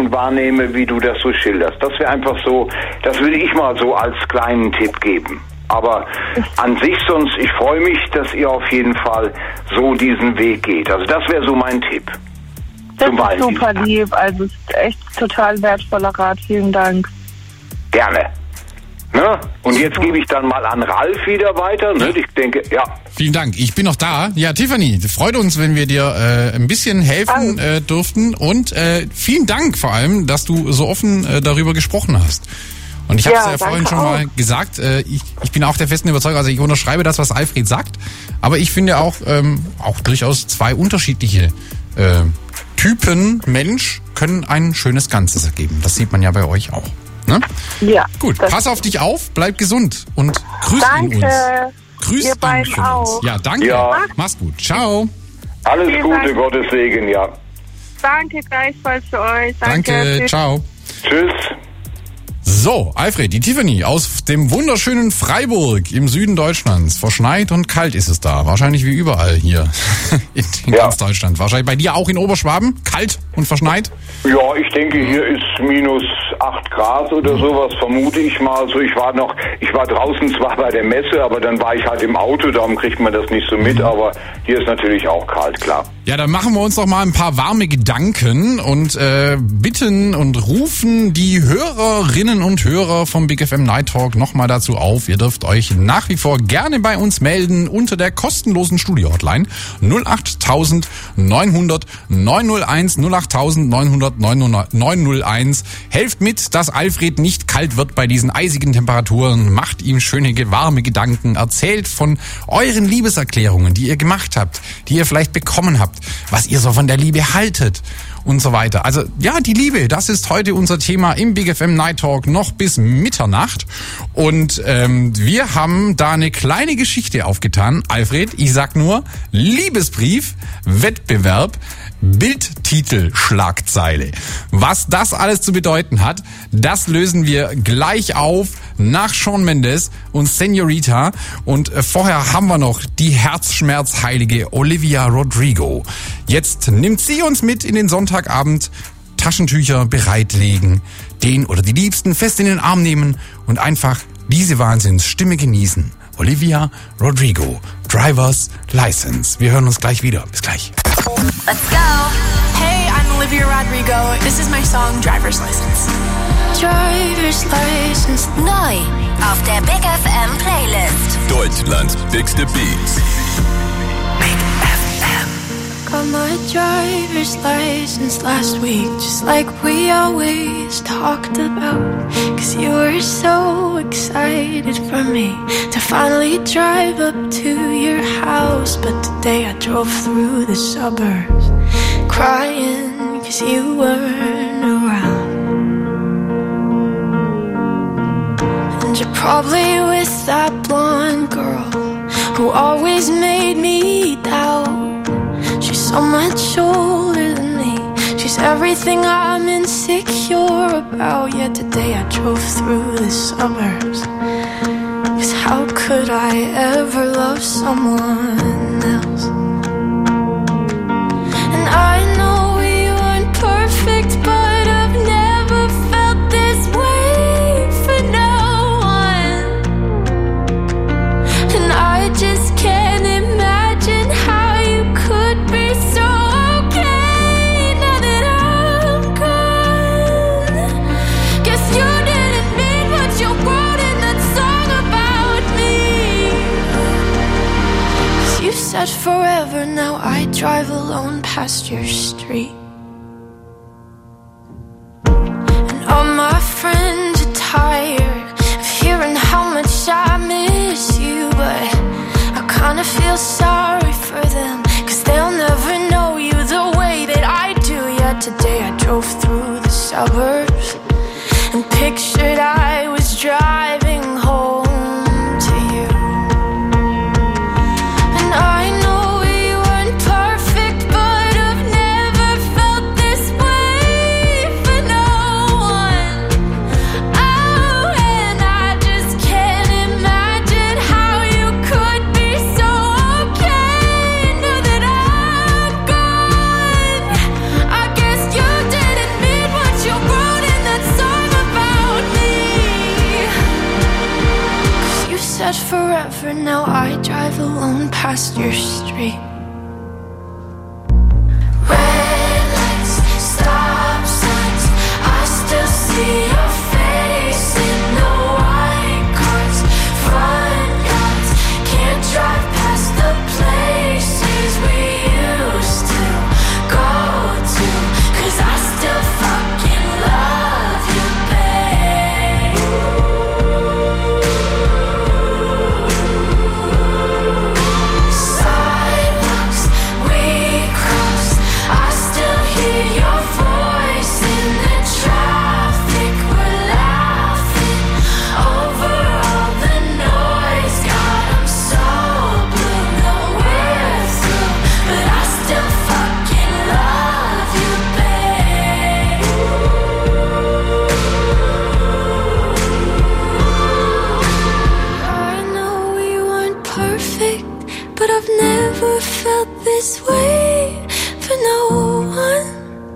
Sachen wahrnehme, wie du das so schilderst. Das wäre einfach so, das würde ich mal so als kleinen Tipp geben. Aber an sich sonst, ich freue mich, dass ihr auf jeden Fall so diesen Weg geht. Also das wäre so mein Tipp. Das ist super lieb, also es ist echt total wertvoller Rat. Vielen Dank. Gerne. Ne? Und jetzt gebe ich dann mal an Ralf wieder weiter. Ne? Ich denke, ja. Vielen Dank. Ich bin noch da. Ja, Tiffany, freut uns, wenn wir dir ein bisschen helfen durften. Und vielen Dank vor allem, dass du so offen darüber gesprochen hast. Und ich habe es ja vorhin schon mal gesagt, ich bin auch der festen Überzeugung, also ich unterschreibe das, was Alfred sagt. Aber ich finde auch durchaus zwei unterschiedliche Typen Mensch können ein schönes Ganzes ergeben. Das sieht man ja bei euch auch. Ne? Ja. Gut, pass auf dich auf, bleib gesund und grüß ihn uns. Grüß ihr ihn beiden für auch. uns. Ja, danke. Ja. Mach's gut. Ciao. Alles Vielen Gute, Dank. Gottes Segen, ja. Danke gleichfalls für euch. Danke. Tschüss. Ciao. Tschüss. So, Alfred, die Tiffany aus dem wunderschönen Freiburg im Süden Deutschlands. Verschneit und kalt ist es da. Wahrscheinlich wie überall hier in ganz Deutschland. Wahrscheinlich bei dir auch in Oberschwaben. Kalt und verschneit? Ja, ich denke, hier ist minus 8 Grad oder sowas, vermute ich mal. So, ich war draußen zwar bei der Messe, aber dann war ich halt im Auto, darum kriegt man das nicht so mit. Aber hier ist natürlich auch kalt, klar. Ja, dann machen wir uns doch mal ein paar warme Gedanken und bitten und rufen die Hörerinnen und Hörer vom Big FM Night Talk nochmal dazu auf. Ihr dürft euch nach wie vor gerne bei uns melden unter der kostenlosen Studio-Hotline 08000 900 901 08000 900 901. Helft mit, dass Alfred nicht kalt wird bei diesen eisigen Temperaturen. Macht ihm schöne, warme Gedanken. Erzählt von euren Liebeserklärungen, die ihr gemacht habt, die ihr vielleicht bekommen habt, was ihr so von der Liebe haltet und so weiter. Also ja, die Liebe, das ist heute unser Thema im Big FM Night Talk noch bis Mitternacht. Und wir haben da eine kleine Geschichte aufgetan. Alfred, ich sag nur, Liebesbrief, Wettbewerb, Bildtitel, Schlagzeile. Was das alles zu bedeuten hat, das lösen wir gleich auf nach Shawn Mendes und Señorita. Und vorher haben wir noch die herzschmerzheilige Olivia Rodrigo. Jetzt nimmt sie uns mit in den Sonntagabend, Taschentücher bereitlegen, den oder die Liebsten fest in den Arm nehmen und einfach diese Wahnsinnsstimme genießen. Olivia Rodrigo, Driver's License. Wir hören uns gleich wieder. Bis gleich. Let's go. Hey, I'm Olivia Rodrigo. This is my song Driver's License. Driver's License. Neu auf der Big FM Playlist. Deutschlands bigste Beats. Big FM. Got my driver's license last week, just like we always talked about. 'Cause you were so excited for me to finally drive up to your house. But today I drove through the suburbs, crying 'cause you weren't around. And you're probably with that blonde girl who always made me doubt. She's so much older than me. She's everything I'm insecure about. Yet today I drove through the suburbs. 'Cause how could I ever love someone else? And I know we weren't perfect, but I've never felt this way for no one. And I just can't imagine how you could be so okay now that I'm gone. Guess you didn't mean what you wrote in that song about me. 'Cause you said forever, now I drive alone past your street. And all my friends are tired of hearing how much I miss you, but I kinda feel sorry for them, 'cause they'll never know you the way that I do. Yet today I drove through the suburbs and pictured I was driving home to you. And I know we weren't perfect, but I've never felt forever, now I drive alone past your street. Red lights, stop signs, I still see your face in the white cars, front yards, can't drive past the places we used to go to, 'cause I still fucking love you, babe. Sidewalks we crossed, I still hear your voice in the traffic. We're laughing over all the noise. God, I'm so blue, no we're through, but I still fucking love you, babe. I know we weren't perfect, but I've never felt this way for no one.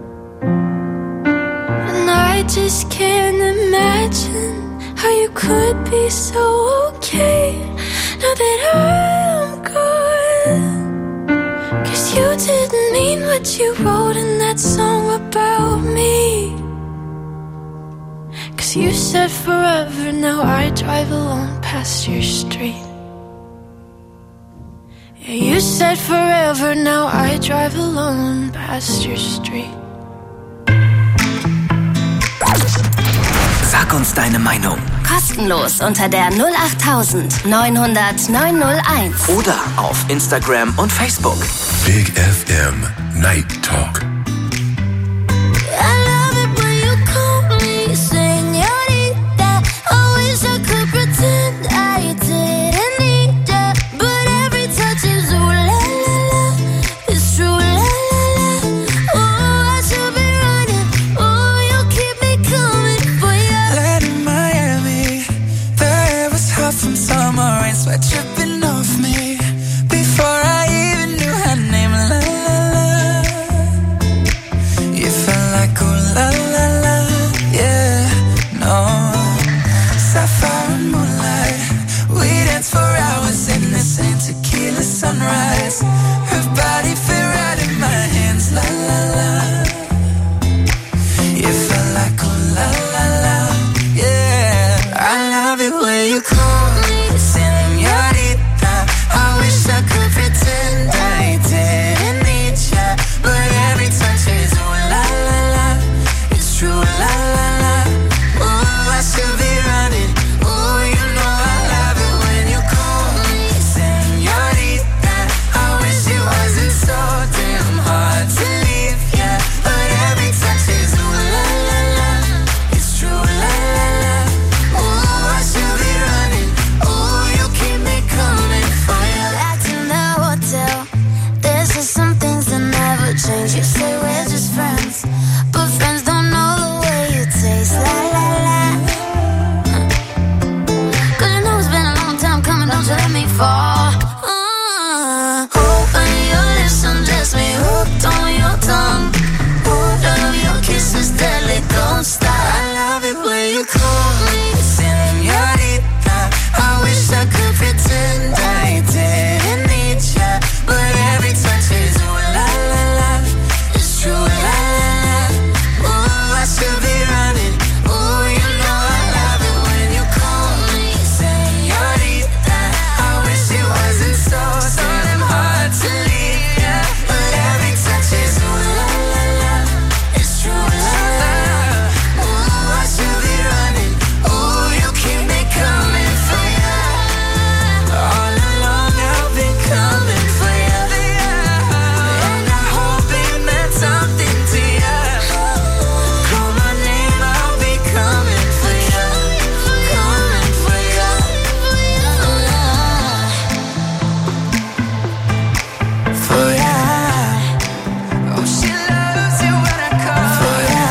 And I just can't imagine how you could be so okay now that I'm gone. 'Cause you didn't mean what you wrote in that song about me. 'Cause you said forever, now I drive alone past your street. Yeah, you said forever, now I drive alone past your street. Sag uns deine Meinung. Kostenlos unter der 08900 900 901. Oder auf Instagram und Facebook. Big FM Night Talk. I love it when you call me señorita. I wish I could pretend I didn't need ya, but every touch is ooh la la la. It's true la la la. Oh, I should be running. Oh, you keep me coming for ya. Land in Miami, the air was hot from summer rain, sweat dripping off me before I even knew her name. La la la, you felt like ooh la la la, yeah, no. Sapphire and moonlight, we danced for hours in the same tequila sunrise. Her body fit right in my hands, la la la. You felt like ooh la la la, yeah. I love it when you call me señorita. I wish I could pretend I didn't need ya, but every touch is ooh la la la. It's true la la la. Ooh, I should be running. Ooh, you know I love it when you call me señorita. I wish it wasn't so damn hard to leave ya, but every touch is ooh la la la. It's true la la la. Ooh, I should be running. Ooh, you keep me coming for ya. Back in the hotel, there's just some things that never change. You say we're just friends, but friends don't know the way you taste. La la la. 'Cause I know it's been a long time coming, don't you let me fall. Open your lips, undress me, hooked on your tongue. Ooh, love your kisses, deadly, don't stop. I love it when you call me señorita. I wish I could pretend I didn't need ya, but every touch is ooh la la la. It's true la la la. Ooh, I should be running. Ooh, you know I love it when you call me señorita. I wish it wasn't so damn hard to leave ya, but every touch is ooh la la la. It's true la la la. Ooh, I should be running. Ooh, you keep me coming for ya. All along I've been coming for ya, and I hope it meant something to ya. Call my name, I'll be coming for ya, coming for ya. For ya. Oh, she loves it when I call for ya.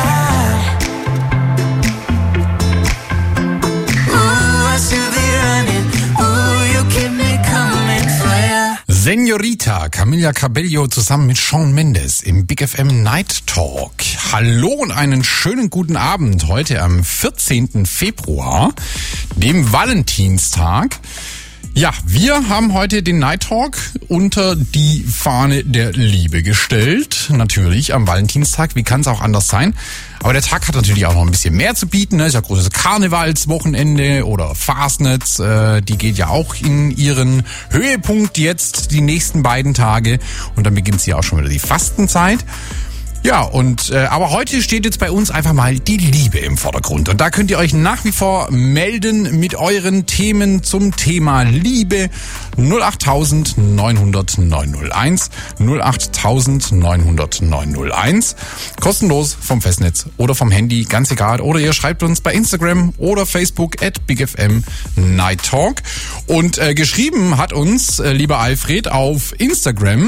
Ooh, I should be running. Ooh, you keep me coming for ya. Señorita, Camila Cabello zusammen mit Shawn Mendes im Big FM Night Talk. Hallo und einen schönen guten Abend heute am 14. Februar, dem Valentinstag. Ja, wir haben heute den Night Talk unter die Fahne der Liebe gestellt. Natürlich am Valentinstag, wie kann es auch anders sein? Aber der Tag hat natürlich auch noch ein bisschen mehr zu bieten. Ne? Ist ja großes Karnevalswochenende oder Fastnets. Die geht ja auch in ihren Höhepunkt jetzt die nächsten beiden Tage. Und dann beginnt sie auch schon wieder die Fastenzeit. Ja, und aber heute steht jetzt bei uns einfach mal die Liebe im Vordergrund. Und da könnt ihr euch nach wie vor melden mit euren Themen zum Thema Liebe. 08000 900 901, 08000 900 901. Kostenlos vom Festnetz oder vom Handy, ganz egal. Oder ihr schreibt uns bei Instagram oder Facebook @BigFM Night Talk. Und geschrieben hat uns, lieber Alfred, auf Instagram,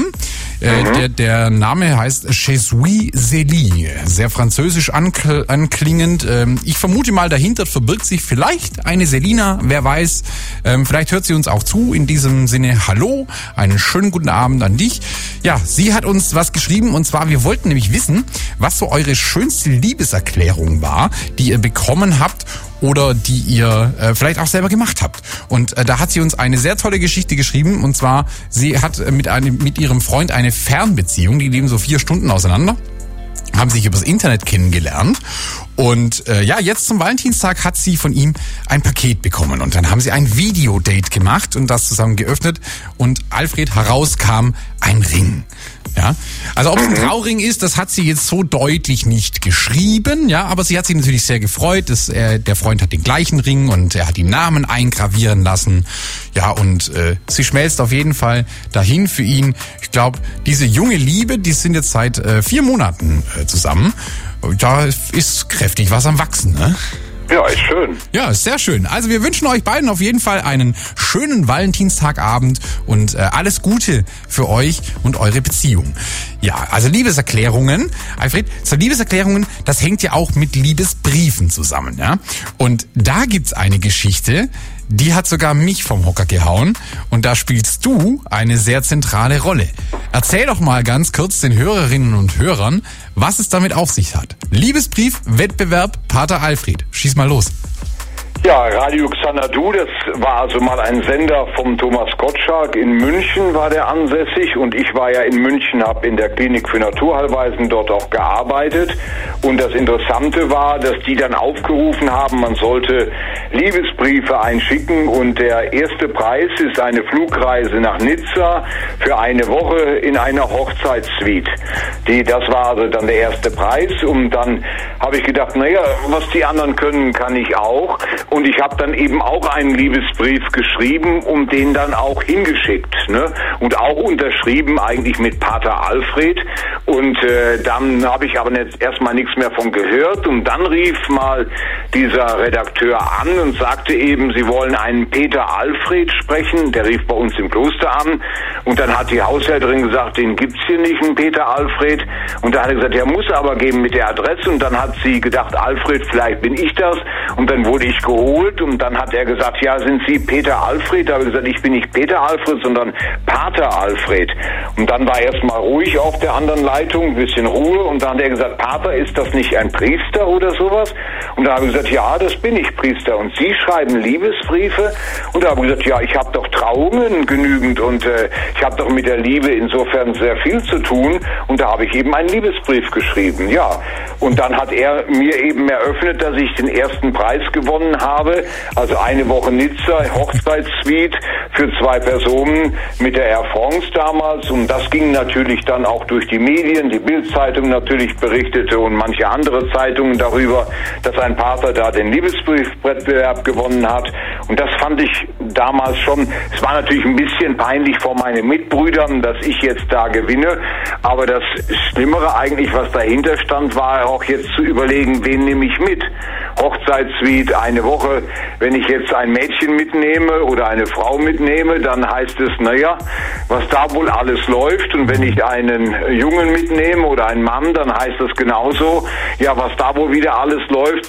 der Name heißt Jesui Zélie, sehr französisch anklingend. Ich vermute mal, dahinter verbirgt sich vielleicht eine Selina, wer weiß. Vielleicht hört sie uns auch zu. In diesem Sinne, hallo, einen schönen guten Abend an dich. Ja, sie hat uns was geschrieben und zwar, wir wollten nämlich wissen, was so eure schönste Liebeserklärung war, die ihr bekommen habt oder die ihr vielleicht auch selber gemacht habt. Und da hat sie uns eine sehr tolle Geschichte geschrieben und zwar, sie hat mit ihrem Freund eine Fernbeziehung, die leben so 4 Stunden auseinander, haben sich übers Internet kennengelernt und jetzt zum Valentinstag hat sie von ihm ein Paket bekommen und dann haben sie ein Videodate gemacht und das zusammen geöffnet und Alfred, herauskam ein Ring. Ja, also ob es ein Trauring ist, das hat sie jetzt so deutlich nicht geschrieben, ja, aber sie hat sich natürlich sehr gefreut, dass der Freund hat den gleichen Ring und er hat die Namen eingravieren lassen, ja, und sie schmelzt auf jeden Fall dahin für ihn. Ich glaube, diese junge Liebe, die sind jetzt seit 4 Monaten zusammen, da ist kräftig was am Wachsen, ne? Ja, ist schön. Ja, ist sehr schön. Also wir wünschen euch beiden auf jeden Fall einen schönen Valentinstagabend und alles Gute für euch und eure Beziehung. Ja, also Liebeserklärungen. Alfred, so Liebeserklärungen, das hängt ja auch mit Liebesbriefen zusammen, ja? Und da gibt's eine Geschichte, die hat sogar mich vom Hocker gehauen und da spielst du eine sehr zentrale Rolle. Erzähl doch mal ganz kurz den Hörerinnen und Hörern, was es damit auf sich hat. Liebesbrief, Wettbewerb, Pater Alfred. Schieß mal los. Ja, Radio Xanadu, das war also mal ein Sender vom Thomas Gottschalk. In München war der ansässig und ich war ja in München, habe in der Klinik für Naturheilweisen dort auch gearbeitet. Und das Interessante war, dass die dann aufgerufen haben, man sollte Liebesbriefe einschicken und der erste Preis ist eine Flugreise nach Nizza für eine Woche in einer Hochzeitssuite. Das war also dann der erste Preis und dann habe ich gedacht, naja, was die anderen können, kann ich auch. Und ich habe dann eben auch einen Liebesbrief geschrieben und den dann auch hingeschickt, ne? Und auch unterschrieben eigentlich mit Pater Alfred. Und dann habe ich aber erstmal nichts mehr von gehört. Und dann rief mal dieser Redakteur an und sagte eben, sie wollen einen Peter Alfred sprechen. Der rief bei uns im Kloster an. Und dann hat die Haushälterin gesagt, den gibt's hier nicht, einen Peter Alfred. Und da hat er gesagt, der muss aber geben mit der Adresse. Und dann hat sie gedacht, Alfred, vielleicht bin ich das. Und dann wurde ich geholt und dann hat er gesagt, ja, sind Sie Peter Alfred? Da habe ich gesagt, ich bin nicht Peter Alfred, sondern Pater Alfred. Und dann war erstmal ruhig auf der anderen Leitung, ein bisschen Ruhe und dann hat er gesagt, Pater, ist das nicht ein Priester oder sowas? Und da habe ich gesagt, ja, das bin ich, Priester. Und Sie schreiben Liebesbriefe? Und da habe ich gesagt, ja, ich habe doch Trauungen genügend und ich habe doch mit der Liebe insofern sehr viel zu tun. Und da habe ich eben einen Liebesbrief geschrieben, ja. Und dann hat er mir eben eröffnet, dass ich den ersten Preis gewonnen habe, also eine Woche Nizza, Hochzeitssuite für 2 Personen mit der Air France damals und das ging natürlich dann auch durch die Medien, die Bild-Zeitung natürlich berichtete und manche andere Zeitungen darüber, dass ein Pater da den Liebesbriefwettbewerb gewonnen hat und das fand ich damals schon, es war natürlich ein bisschen peinlich vor meinen Mitbrüdern, dass ich jetzt da gewinne, aber das Schlimmere eigentlich, was dahinter stand, war auch jetzt zu überlegen, wen nehme ich mit. Hochzeitssuite, eine Woche, wenn ich jetzt ein Mädchen mitnehme oder eine Frau mitnehme, dann heißt es, naja, was da wohl alles läuft und wenn ich einen Jungen mitnehme oder einen Mann, dann heißt es genauso, ja, was da wohl wieder alles läuft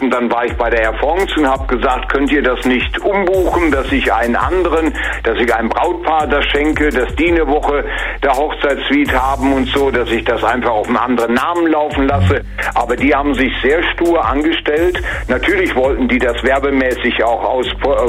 und dann war ich bei der Air France und habe gesagt, könnt ihr das nicht umbuchen, dass ich einen Brautpaar das schenke, dass die eine Woche der Hochzeitssuite haben und so, dass ich das einfach auf einen anderen Namen laufen lasse. Aber die haben sich sehr stur angestellt. Natürlich wollten die das werbemäßig auch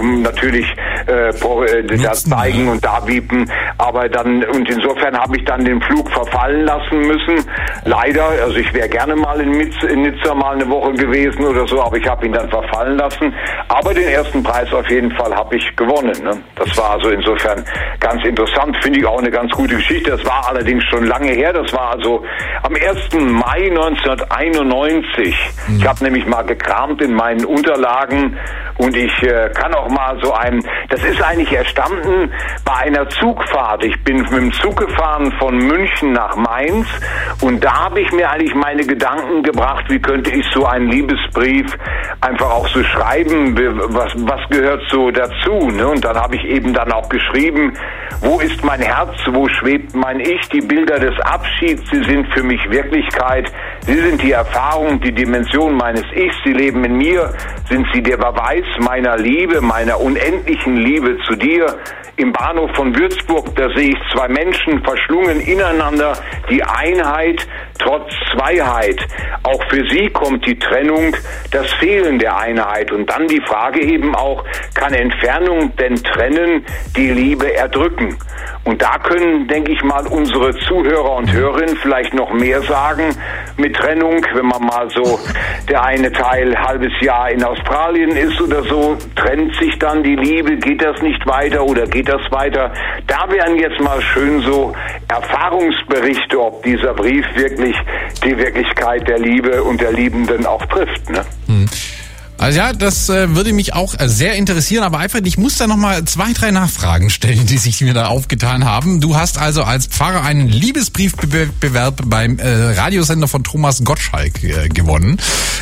das zeigen und darbieten, aber dann, und insofern habe ich dann den Flug verfallen lassen müssen. Leider, also ich wäre gerne mal in Nizza mal eine Woche gewesen oder so, aber ich habe ihn dann verfallen lassen. Aber den ersten Preis auf jeden Fall habe ich gewonnen. Ne? Das war also insofern ganz interessant, finde ich auch eine ganz gute Geschichte. Das war allerdings schon lange her. Das war also am 1. Mai 1991. Ich habe nämlich mal gekramt in meinen Unterlagen und ich kann auch mal das ist eigentlich entstanden bei einer Zugfahrt. Ich bin mit dem Zug gefahren von München nach Mainz und da habe ich mir eigentlich meine Gedanken gebracht, wie könnte ich so einen Liebesbrief einfach auch so schreiben, was gehört so dazu, ne? Und dann habe ich eben dann auch geschrieben, wo ist mein Herz, wo schwebt mein Ich, die Bilder des Abschieds, sie sind für mich Wirklichkeit, sie sind die Erfahrung, die Dimension meines Ichs, sie leben in mir, sind sie der Beweis meiner Liebe, meiner unendlichen Liebe zu dir. Im Bahnhof von Würzburg, da sehe ich zwei Menschen verschlungen ineinander, die Einheit trotz Zweiheit. Auch für sie kommt die Trennung, das Fehlen der Einheit. Und dann die Frage eben auch, kann Entfernung denn trennen, die Liebe erdrücken? Und da können, denke ich mal, unsere Zuhörer und Hörerinnen vielleicht noch mehr sagen mit Trennung, wenn man mal so der eine Teil halbes Jahr in Australien ist oder so, trennt sich dann die Liebe, geht das nicht weiter oder geht das weiter? Da wären jetzt mal schön so Erfahrungsberichte, ob dieser Brief wirklich die Wirklichkeit der Liebe und der Liebenden auch trifft, ne? Also ja, das würde mich auch sehr interessieren, aber Alfred, ich muss da nochmal 2, 3 Nachfragen stellen, die sich mir da aufgetan haben. Du hast also als Pfarrer einen Liebesbriefbewerb beim Radiosender von Thomas Gottschalk gewonnen.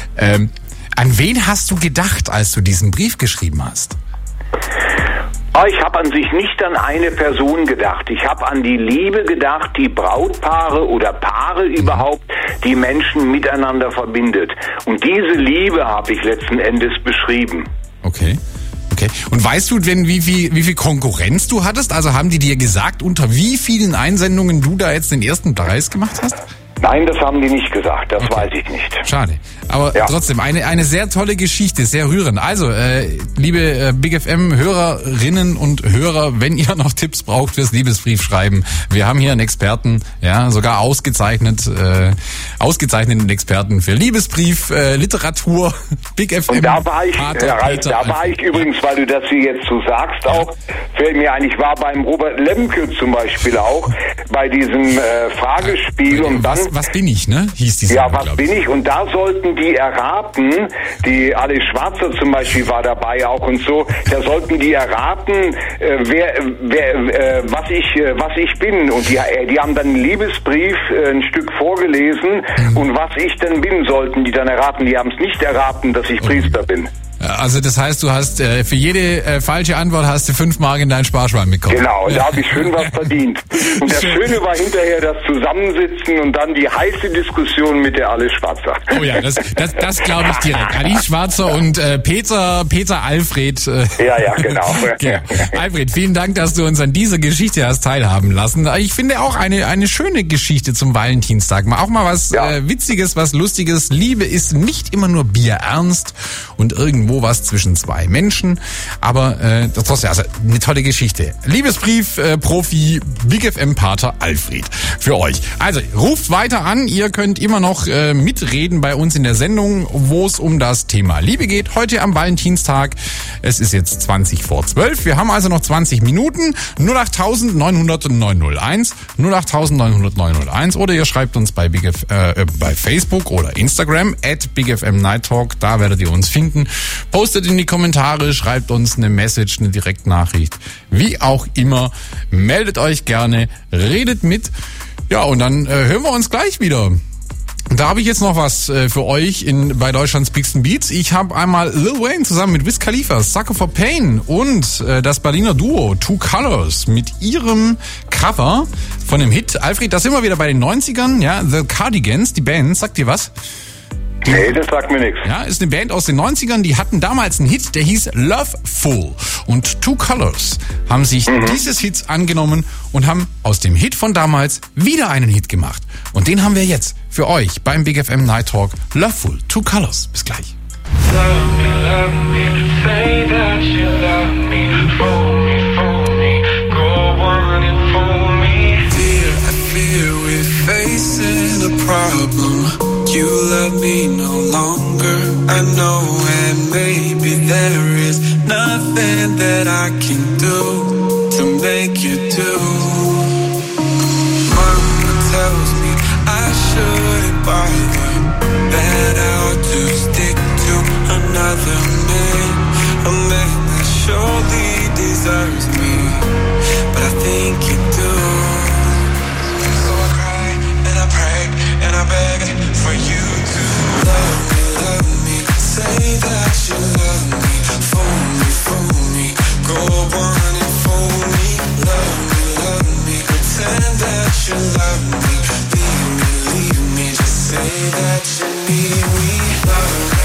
An wen hast du gedacht, als du diesen Brief geschrieben hast? Ich habe an sich nicht an eine Person gedacht. Ich habe an die Liebe gedacht, die Brautpaare oder Paare überhaupt, die Menschen miteinander verbindet. Und diese Liebe habe ich letzten Endes beschrieben. Okay. Und weißt du denn, wie viel Konkurrenz du hattest? Also haben die dir gesagt, unter wie vielen Einsendungen du da jetzt den ersten Preis gemacht hast? Nein, das haben die nicht gesagt, das weiß ich nicht. Schade. Aber trotzdem, eine sehr tolle Geschichte, sehr rührend. Also, liebe Big FM-Hörerinnen und Hörer, wenn ihr noch Tipps braucht fürs Liebesbriefschreiben, wir haben hier einen Experten, ja, sogar ausgezeichneten Experten für Liebesbrief, Literatur, Big FM. Und da war ich, übrigens, weil du das hier jetzt so sagst, auch, fällt mir ein, ich war beim Robert Lemke zum Beispiel auch, bei diesem Fragespiel und dann... Was bin ich, ne? Hieß die Sendung, was bin ich? Und da sollten die erraten, die Alice Schwarzer zum Beispiel war dabei auch und so, da sollten die erraten, was ich bin. Und die haben dann einen Liebesbrief ein Stück vorgelesen und was ich denn bin, sollten die dann erraten. Die haben es nicht erraten, dass ich Priester bin. Also das heißt, du hast für jede falsche Antwort hast du 5 Mark in deinen Sparschwein bekommen. Genau, da habe ich schön was verdient. Und das Schöne war hinterher das Zusammensitzen und dann die heiße Diskussion mit der Alice Schwarzer. Oh ja, das glaube ich direkt. Alice Schwarzer und Peter Alfred. Ja, genau. Ja. Alfred, vielen Dank, dass du uns an dieser Geschichte hast teilhaben lassen. Ich finde auch eine schöne Geschichte zum Valentinstag. Auch mal was Witziges, was Lustiges. Liebe ist nicht immer nur bierernst und irgendwo was zwischen 2 Menschen, aber trotzdem, also eine tolle Geschichte. Liebesbrief, Profi, Big FM Pater Alfred für euch. Also ruft weiter an, ihr könnt immer noch mitreden bei uns in der Sendung, wo es um das Thema Liebe geht. Heute am Valentinstag, es ist jetzt 20 vor 12, wir haben also noch 20 Minuten, 08000 900 901, 08000 900 901 oder ihr schreibt uns bei bei Facebook oder Instagram @BigFMNightTalk, da werdet ihr uns finden. Postet in die Kommentare, schreibt uns eine Message, eine Direktnachricht, wie auch immer. Meldet euch gerne, redet mit. Ja, und dann hören wir uns gleich wieder. Da habe ich jetzt noch was für euch bei Deutschlands Bigsten Beats. Ich habe einmal Lil Wayne zusammen mit Wiz Khalifa, Sucker for Pain und das Berliner Duo Two Colors mit ihrem Cover von dem Hit. Alfred, da sind wir wieder bei den 90ern, ja, The Cardigans, die Band, sagt dir was? Nee, das sagt mir nichts. Ja, ist eine Band aus den 90ern, die hatten damals einen Hit, der hieß Loveful. Und Two Colors haben sich dieses Hits angenommen und haben aus dem Hit von damals wieder einen Hit gemacht. Und den haben wir jetzt für euch beim Big FM Night Talk. Loveful, Two Colors. Bis gleich. Love me, say that you love me, fool me, go on and fool me. I fear we're facing a problem. You love me no longer, I know, and maybe there is nothing that I can do to make you do. Mama tells me I shouldn't bother, that I ought to stick to another man, a man that surely deserves me, but I think you do. So I cry and I pray and I beg for you to love me, say that you love me, fool me, go on and fool me, love me, pretend that you love me, leave me, just say that you need me, love me.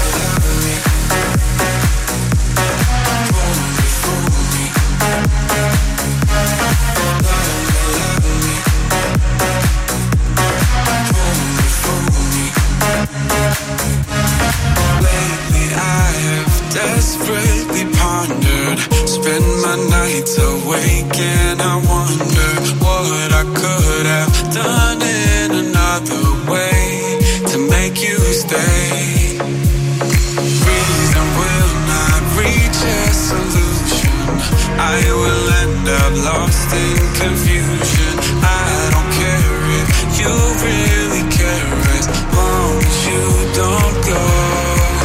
Desperately pondered, spend my nights awake and I wonder what I could have done in another way to make you stay. Reason will not reach a solution, I will end up lost in confusion. I don't care if you really care as long as you don't go.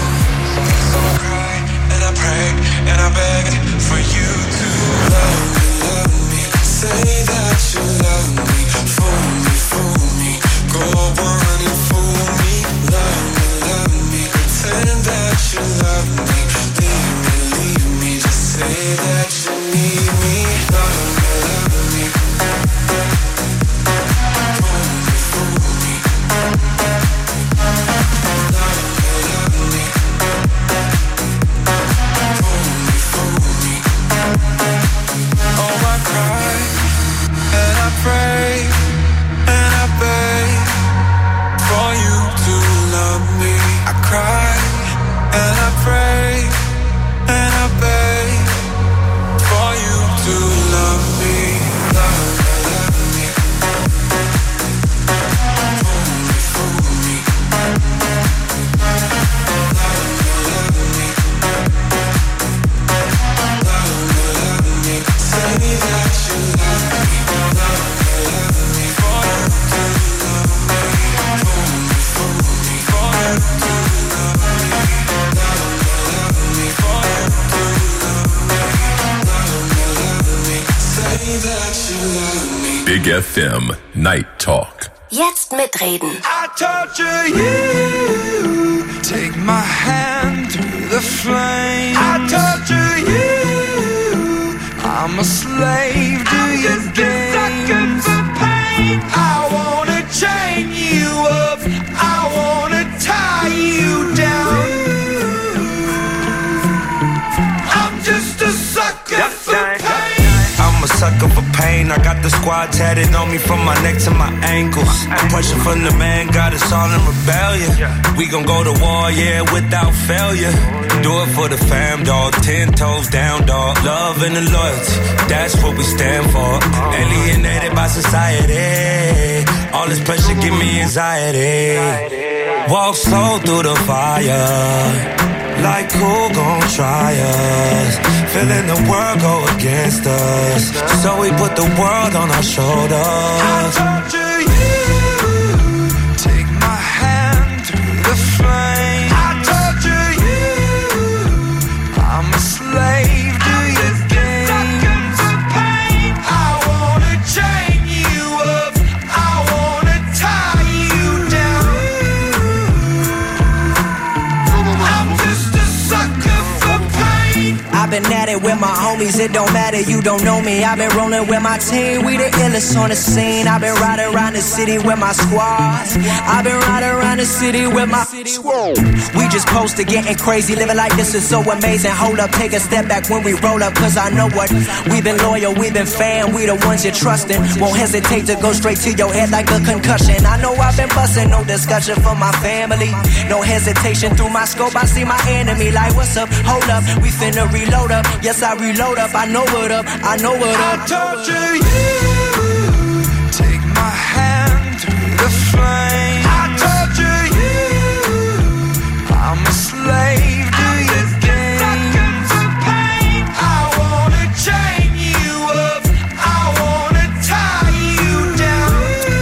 And I beg for you to love me, say that you love me, fool me, go on and fool me, love me, pretend that you love me, leave me, just say that you need me, love me, Big FM Night Talk. Jetzt mitreden. I torture you, take my hand through the flame. I torture you, I'm a slave to your games. For pain. I wanna chain you up, I wanna tie you down. I'm just a sucker for pain. I'm a sucker for pain. I got the squad tatted on me from my neck to my ankles. The pressure from the man got us all in rebellion. We gon' go to war, yeah, without failure. Do it for the fam, dog. 10 toes down, dog. Love and the loyalty, that's what we stand for. Alienated by society, all this pressure give me anxiety. Walk slow through the fire, like who gon' try us? Feeling the world go against us, so we put the world on our shoulders. I torture you, take my hand through the flame. I torture you, I'm a slave to your games. For pain. I wanna chain you up, I wanna tie you down. I'm just a sucker for pain. I I've been at it with my homies, it don't matter, you don't know me. I've been rolling with my team, we the illest on the scene. I've been riding around the city with my squad. I've been riding around the city with my squad. We just posted getting crazy, living like this is so amazing. Hold up, take a step back when we roll up, cause I know what. We've been loyal, we've been fan, we the ones you're trusting. Won't hesitate to go straight to your head like a concussion. I know I've been busting, no discussion for my family. No hesitation through my scope, I see my enemy like what's up, hold up, we finna reload up. Yes, I reload up, I know what up, I know what up. I torture you, take my hand through the flame. I torture you, I'm a slave to your game. Sucker for pain, I wanna chain you up, I wanna tie you down.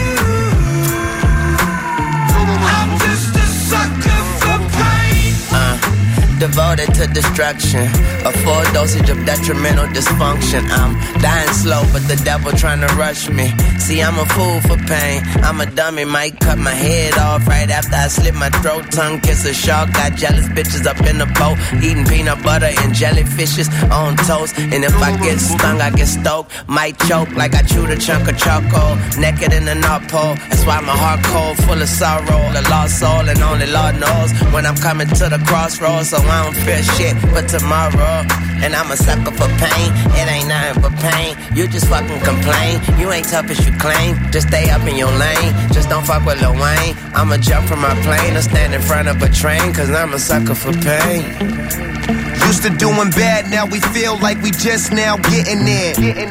I'm just a sucker for pain. Devoted to destruction, a full dosage of detrimental dysfunction. I'm dying slow, but the devil trying to rush me. See, I'm a fool for pain. I'm a dummy, might cut my head off right after I slit my throat. Tongue kiss a shark, got jealous bitches up in the boat, eating peanut butter and jellyfishes on toast. And if I get stung, I get stoked, might choke like I chewed a chunk of charcoal. Naked in the North Pole, that's why my heart cold, full of sorrow. The lost soul, and only Lord knows when I'm coming to the crossroads. So I don't fear shit for tomorrow. And I'm a sucker for pain, it ain't nothing but pain. You just fucking complain, you ain't tough as you claim. Just stay up in your lane, just don't fuck with Lil Wayne. I'ma jump from my plane or stand in front of a train, cause I'm a sucker for pain. Used to doing bad, now we feel like we just now getting there.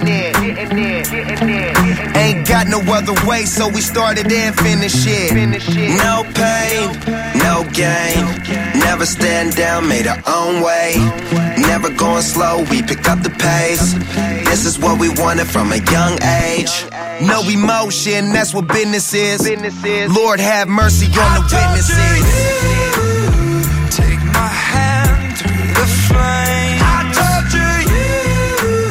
Ain't got no other way, so we started and finished it. No pain, no gain. Never stand down, made our own way. Never going slow, we pick up the pace. This is what we wanted from a young age. No emotion, that's what business is. Lord have mercy on the witnesses. Take my hand through the flame. I torture you.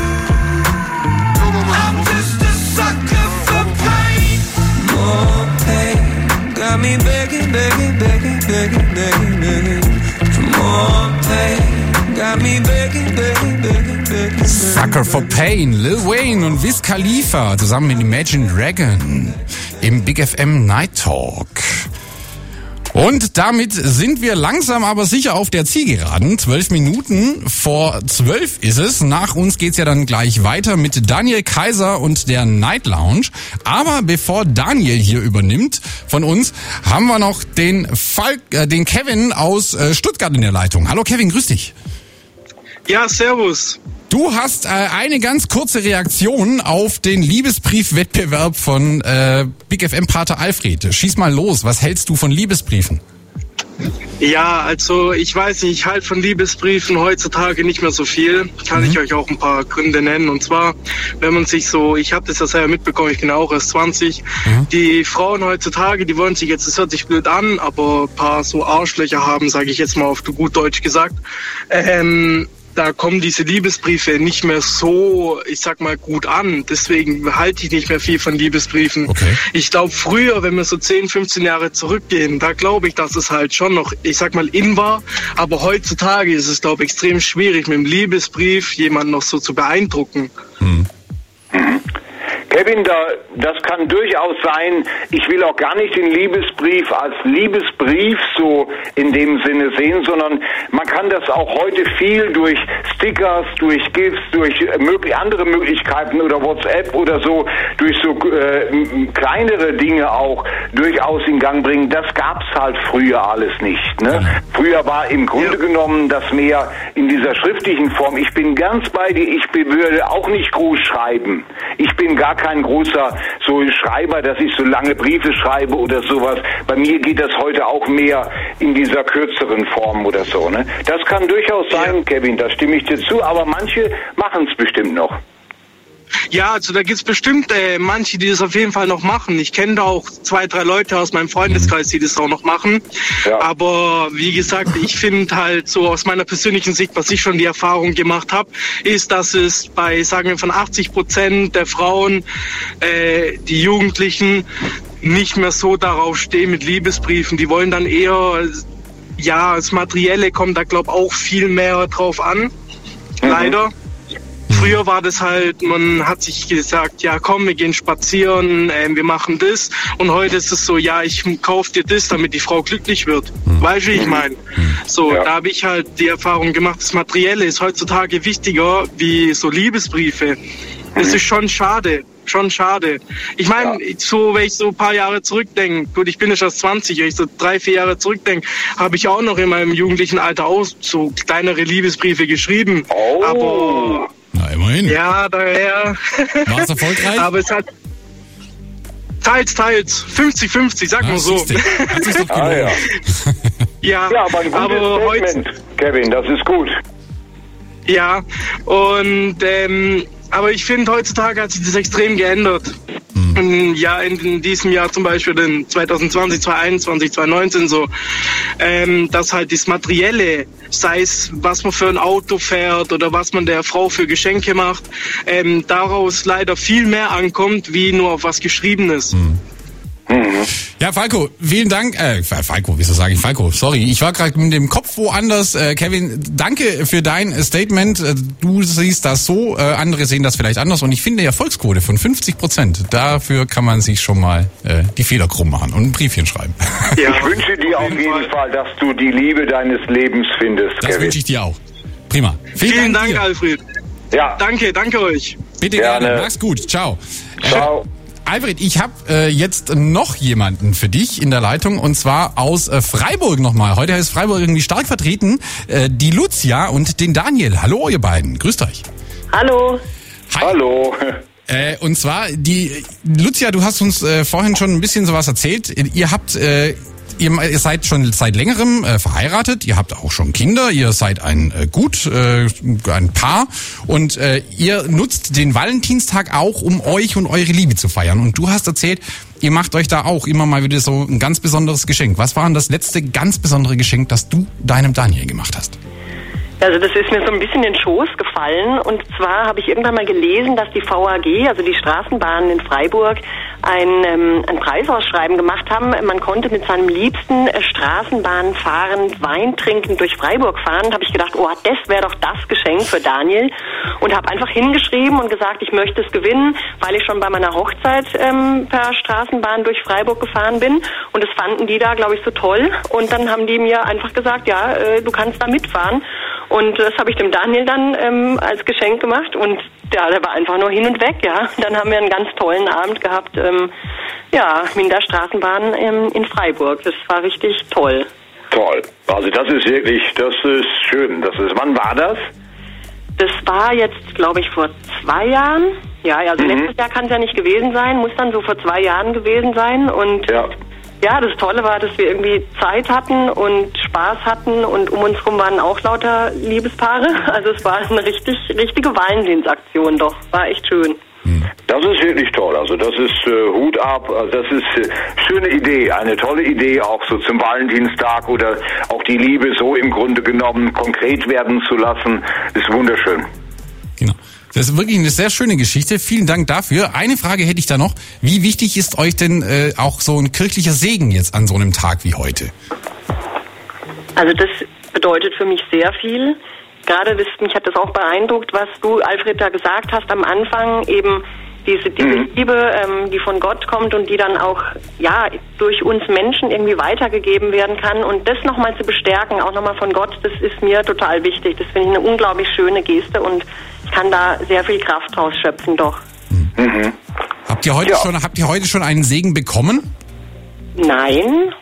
I'm just a sucker for pain. More pain got me begging, begging, begging, begging, begging, begging for more pain. Got me begging, begging, begging, begging. Sucker for Pain, Lil Wayne und Wiz Khalifa zusammen mit Imagine Dragon im Big FM Night Talk. Und damit sind wir langsam aber sicher auf der Zielgeraden. 12 Minuten vor 12 ist es. Nach uns geht's ja dann gleich weiter mit Daniel Kaiser und der Night Lounge. Aber bevor Daniel hier übernimmt von uns, haben wir noch den Kevin aus Stuttgart in der Leitung. Hallo Kevin, grüß dich. Ja, servus. Du hast eine ganz kurze Reaktion auf den Liebesbrief-Wettbewerb von Big FM Pater Alfred. Schieß mal los, was hältst du von Liebesbriefen? Ja, also ich weiß nicht, ich halte von Liebesbriefen heutzutage nicht mehr so viel. Kann ich euch auch ein paar Gründe nennen. Und zwar, wenn man sich so, ich habe das ja selber mitbekommen, ich bin auch erst 20. Die Frauen heutzutage, die wollen sich jetzt, das hört sich blöd an, aber ein paar so Arschlöcher haben, sage ich jetzt mal auf gut Deutsch gesagt, da kommen diese Liebesbriefe nicht mehr so, ich sag mal, gut an. Deswegen halte ich nicht mehr viel von Liebesbriefen. Okay. Ich glaube, früher, wenn wir so 10, 15 Jahre zurückgehen, da glaube ich, dass es halt schon noch, ich sag mal, in war. Aber heutzutage ist es, glaube ich, extrem schwierig, mit dem Liebesbrief jemanden noch so zu beeindrucken. Kevin, das kann durchaus sein. Ich will auch gar nicht den Liebesbrief als Liebesbrief so in dem Sinne sehen, sondern man kann das auch heute viel durch Stickers, durch GIFs, durch andere Möglichkeiten oder WhatsApp oder so, durch so kleinere Dinge auch durchaus in Gang bringen. Das gab's halt früher alles nicht. Ne? Früher war im Grunde genommen das mehr in dieser schriftlichen Form. Ich bin ganz bei dir, ich würde auch nicht groß schreiben. Ich bin gar kein großer so Schreiber, dass ich so lange Briefe schreibe oder sowas. Bei mir geht das heute auch mehr in dieser kürzeren Form oder so. Ne? Das kann durchaus sein, Kevin, da stimme ich dir zu, aber manche machen es bestimmt noch. Ja, also da gibt's bestimmt manche, die das auf jeden Fall noch machen. Ich kenne da auch 2, 3 Leute aus meinem Freundeskreis, die das auch noch machen. Ja. Aber wie gesagt, ich finde halt so aus meiner persönlichen Sicht, was ich schon die Erfahrung gemacht habe, ist, dass es bei, sagen wir, von 80% der Frauen, die Jugendlichen, nicht mehr so darauf stehen mit Liebesbriefen. Die wollen dann eher, ja, das Materielle kommt da, glaube ich, auch viel mehr drauf an. Leider. Früher war das halt, man hat sich gesagt, ja komm, wir gehen spazieren, wir machen das. Und heute ist es so, ja, ich kaufe dir das, damit die Frau glücklich wird. Weißt du, wie ich meine? So, da habe ich halt die Erfahrung gemacht, das Materielle ist heutzutage wichtiger wie so Liebesbriefe. Das ist schon schade. Ich meine, so, wenn ich so ein paar Jahre zurückdenke, gut, ich bin erst 20, wenn ich so 3-4 Jahre zurückdenke, habe ich auch noch in meinem jugendlichen Alter auch so kleinere Liebesbriefe geschrieben. Oh. Aber... Na, immerhin. Ja, daher... War es erfolgreich? Aber es hat... Teils. 50-50, sag mal so. Hat sich doch gelohnt. Ja, aber ein gutes Statement, Kevin, das ist gut. Ja, und aber ich finde, heutzutage hat sich das extrem geändert. Ja, in diesem Jahr zum Beispiel, in 2020, 2021, 2019 so, dass halt das Materielle, sei es, was man für ein Auto fährt oder was man der Frau für Geschenke macht, daraus leider viel mehr ankommt, wie nur auf was Geschriebenes. Ja, Falco, vielen Dank. Falco, wieso sage ich Falco? Sorry, ich war gerade mit dem Kopf woanders. Kevin, danke für dein Statement. Du siehst das so, andere sehen das vielleicht anders. Und ich finde, die Erfolgsquote von 50%, dafür kann man sich schon mal die Feder krumm machen und ein Briefchen schreiben. Ja, ich wünsche dir auf jeden Fall, dass du die Liebe deines Lebens findest, Das Kevin. wünsche ich dir auch. Prima. Vielen Dank, dir. Alfred. Ja. Danke euch. Bitte gerne. Mach's gut. Ciao. Ciao. Alfred, ich habe jetzt noch jemanden für dich in der Leitung und zwar aus Freiburg nochmal. Heute ist Freiburg irgendwie stark vertreten. Die Lucia und den Daniel. Hallo ihr beiden. Grüßt euch. Hallo. Hi. Hallo. Und zwar, die Lucia, du hast uns vorhin schon ein bisschen sowas erzählt. Ihr seid schon seit längerem verheiratet, ihr habt auch schon Kinder, ihr seid ein Paar und ihr nutzt den Valentinstag auch, um euch und eure Liebe zu feiern. Und du hast erzählt, ihr macht euch da auch immer mal wieder so ein ganz besonderes Geschenk. Was war denn das letzte ganz besondere Geschenk, das du deinem Daniel gemacht hast? Also das ist mir so ein bisschen in den Schoß gefallen und zwar habe ich irgendwann mal gelesen, dass die VAG, also die Straßenbahnen in Freiburg, ein Preisausschreiben gemacht haben. Man konnte mit seinem Liebsten Straßenbahn fahrend, Wein trinkend durch Freiburg fahren. Da habe ich gedacht, oh, das wäre doch das Geschenk für Daniel und habe einfach hingeschrieben und gesagt, ich möchte es gewinnen, weil ich schon bei meiner Hochzeit per Straßenbahn durch Freiburg gefahren bin und das fanden die da, glaube ich, so toll und dann haben die mir einfach gesagt, ja, du kannst da mitfahren. Und das habe ich dem Daniel dann als Geschenk gemacht und ja, der war einfach nur hin und weg, ja. Dann haben wir einen ganz tollen Abend gehabt, mit der Straßenbahn in Freiburg. Das war richtig toll. Toll. Also das ist schön. Wann war das? Das war jetzt, glaube ich, vor 2 Jahren. Ja, also letztes Jahr kann es ja nicht gewesen sein, muss dann so vor 2 Jahren gewesen sein und ja, das Tolle war, dass wir irgendwie Zeit hatten und Spaß hatten und um uns herum waren auch lauter Liebespaare. Also es war eine richtige Valentinsaktion doch. War echt schön. Das ist wirklich toll. Also das ist Hut ab. Also das ist schöne Idee, eine tolle Idee auch so zum Valentinstag oder auch die Liebe so im Grunde genommen konkret werden zu lassen, ist wunderschön. Genau. Das ist wirklich eine sehr schöne Geschichte. Vielen Dank dafür. Eine Frage hätte ich da noch. Wie wichtig ist euch denn auch so ein kirchlicher Segen jetzt an so einem Tag wie heute? Also das bedeutet für mich sehr viel. Gerade mich hat das auch beeindruckt, was du, Alfred, da gesagt hast am Anfang, eben diese Liebe, die von Gott kommt und die dann auch durch uns Menschen irgendwie weitergegeben werden kann. Und das nochmal zu bestärken, auch nochmal von Gott, das ist mir total wichtig. Das finde ich eine unglaublich schöne Geste und ich kann da sehr viel Kraft draus schöpfen, doch. Mhm. Habt ihr heute schon einen Segen bekommen? Nein.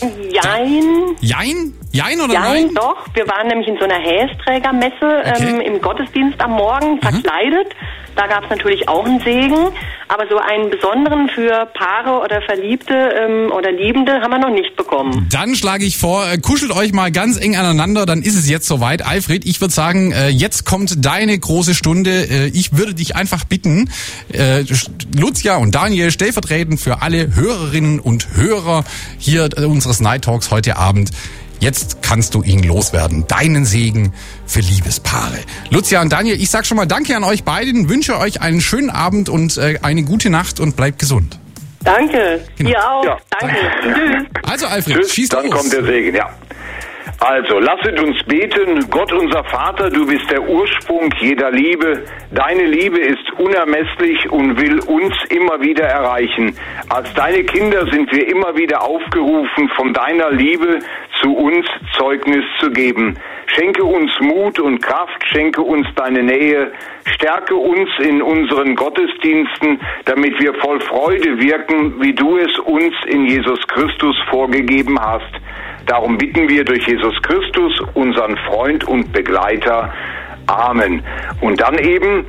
Jein? Jein oder Jein, nein? doch. Wir waren nämlich in so einer Hästrägermesse im Gottesdienst am Morgen verkleidet. Da gab es natürlich auch einen Segen, aber so einen besonderen für Paare oder Verliebte oder Liebende haben wir noch nicht bekommen. Dann schlage ich vor, kuschelt euch mal ganz eng aneinander, dann ist es jetzt soweit. Alfred, ich würde sagen, jetzt kommt deine große Stunde. Ich würde dich einfach bitten, Lucia und Daniel, stellvertretend für alle Hörerinnen und Hörer hier unseres Night Talks heute Abend, jetzt kannst du ihn loswerden. Deinen Segen für Liebespaare. Lucia und Daniel, ich sag schon mal Danke an euch beiden, wünsche euch einen schönen Abend und eine gute Nacht und bleibt gesund. Danke. Genau. Ihr auch. Ja. Danke. Tschüss. Also Alfred, Tschüss, schieß dann los. kommt der Segen, ja. Also, lasset uns beten. Gott, unser Vater, du bist der Ursprung jeder Liebe. Deine Liebe ist unermesslich und will uns immer wieder erreichen. Als deine Kinder sind wir immer wieder aufgerufen, von deiner Liebe zu uns Zeugnis zu geben. Schenke uns Mut und Kraft, schenke uns deine Nähe, stärke uns in unseren Gottesdiensten, damit wir voll Freude wirken, wie du es uns in Jesus Christus vorgegeben hast. Darum bitten wir durch Jesus Christus, unseren Freund und Begleiter. Amen. Und dann eben,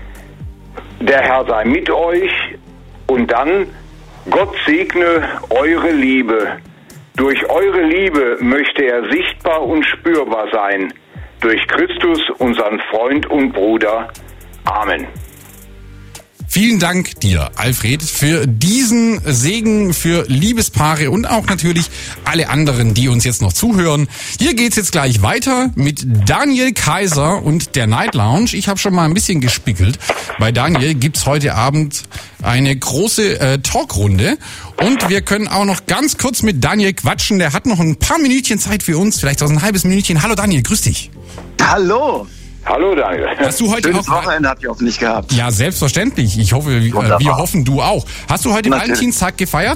der Herr sei mit euch und dann, Gott segne eure Liebe. Durch eure Liebe möchte er sichtbar und spürbar sein. Durch Christus, unseren Freund und Bruder. Amen. Vielen Dank dir, Alfred, für diesen Segen für Liebespaare und auch natürlich alle anderen, die uns jetzt noch zuhören. Hier geht's jetzt gleich weiter mit Daniel Kaiser und der Night Lounge. Ich habe schon mal ein bisschen gespickelt. Bei Daniel gibt's heute Abend eine große Talkrunde und wir können auch noch ganz kurz mit Daniel quatschen. Der hat noch ein paar Minütchen Zeit für uns, vielleicht so ein halbes Minütchen. Hallo Daniel, grüß dich. Hallo. Hallo Daniel. Hast du heute Schönes auch Wochenende habt ihr hoffentlich gehabt. Ja, selbstverständlich. Ich hoffe, wir hoffen, du auch. Hast du heute Valentinstag gefeiert?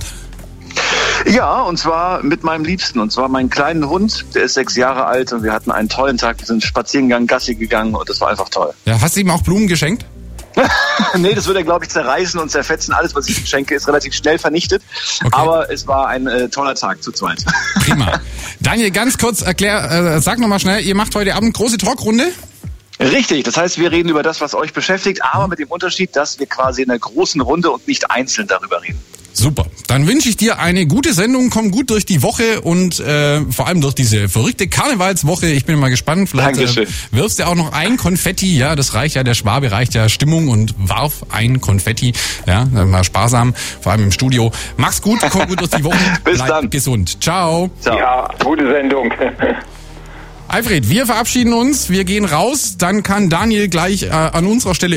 Ja, und zwar mit meinem Liebsten. Und zwar meinen kleinen Hund, der ist 6 Jahre alt und wir hatten einen tollen Tag. Wir sind spazieren gegangen, Gassi gegangen und das war einfach toll. Ja, hast du ihm auch Blumen geschenkt? Nee, das würde er, glaube ich, zerreißen und zerfetzen. Alles, was ich ihm schenke, ist relativ schnell vernichtet. Okay. Aber es war ein toller Tag zu zweit. Prima. Daniel, ganz kurz sag nochmal schnell, ihr macht heute Abend große Talkrunde? Richtig, das heißt, wir reden über das, was euch beschäftigt, aber mit dem Unterschied, dass wir quasi in einer großen Runde und nicht einzeln darüber reden. Super, dann wünsche ich dir eine gute Sendung, komm gut durch die Woche und vor allem durch diese verrückte Karnevalswoche. Ich bin mal gespannt, vielleicht wirfst du auch noch ein Konfetti, ja, das reicht ja, der Schwabe reicht ja Stimmung und warf ein Konfetti, ja, mal sparsam, vor allem im Studio. Mach's gut, komm gut durch die Woche, bis bleib dann. Gesund. Ciao. Ja, gute Sendung. Alfred, wir verabschieden uns, wir gehen raus, dann kann Daniel gleich an unserer Stelle